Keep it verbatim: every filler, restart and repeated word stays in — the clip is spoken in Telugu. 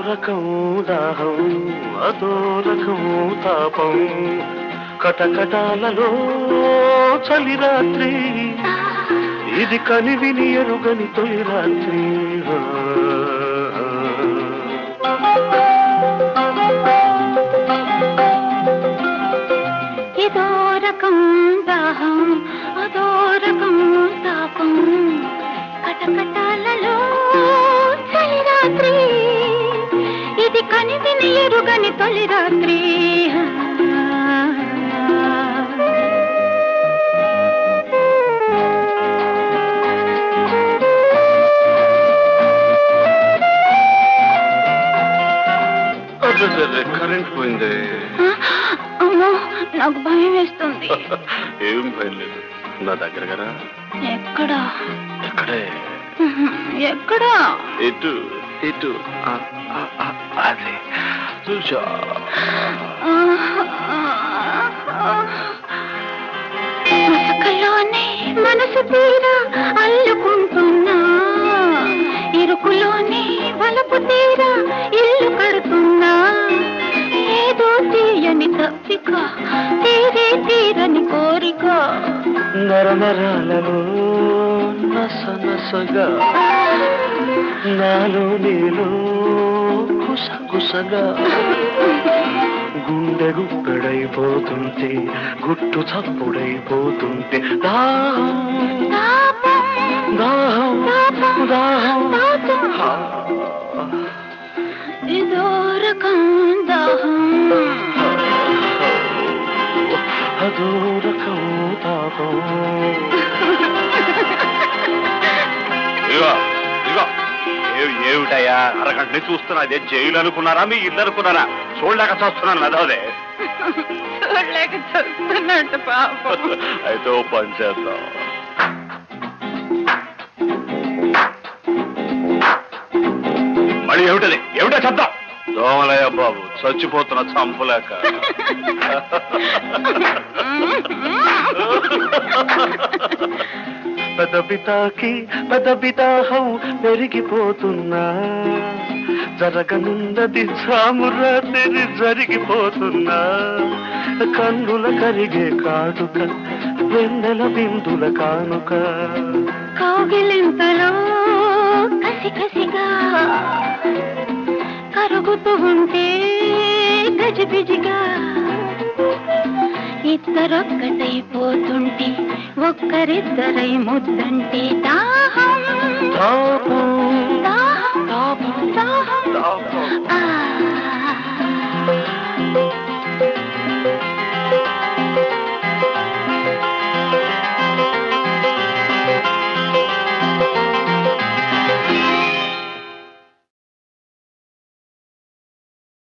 రకం దాహం అదో రకం తాపం కటకటాలలో చలి రాత్రి ఇది కనివిని ఎరుగని తొలి రాత్రి ఇదో రకం దాహం అదో రకం తాపం కటకటాలలో చలి రాత్రి ఇది కనివిని ఎరుగని తొలి రాత్రి కరెంట్ పోయింది. అమ్మో నాకు భయం వేస్తుంది. ఏం భయం లేదు, నా దగ్గర కదా. ఎక్కడా? ఎక్కడే? ఎక్కడా? ఇటు ఇటు అదే చూసా. మసకలోనే మనసు తీరా అల్లుకుంటున్నా ఇరుకులోనే వలపు తీరా ఇల్లు కడుతున్నా ఏదో తీయని తప్పిక తీరే తీరని కోరిక నర నరాలలో నస నసగా నాలో నీలో కుస కుసగా గుండె గుప్పెడైపోతుంటే గుట్టు చప్పుడైపోతుంటే దాహం దాహం దాహం ఇదో రకం దాహం అదో రకం తాపం. ఏమిటయ్యా అరగంటని చూస్తున్నా, అదే జైలు అనుకున్నారా మీ ఇల్లు అనుకున్నారా? చూడలేక చూస్తున్నాను అదోదే. చూడలేక చూస్తున్నట్టు పాపం. అయితే ఓ పని చేద్దాం, మళ్ళీ ఏమిటది ఏమిటో చెప్దాం. దోమలయ్య బాబు చచ్చిపోతున్న చంపలేక. పెదబితాకి పెదబిదాహం పెరిగిపోతున్నా జరగనున్నది సామురాత్రి జరిగిపోతున్నా కన్నుల కరిగే కాటుక వెన్నెల బిందుల కానుక కౌగిలింతలో కసి కసిగా కరుగుతూ ఉంటే గజిబిజిగా ఇద్దరొక్కటైపోతుంటే ఒక్కరిద్దరై ముద్దంటే దాహం తాపం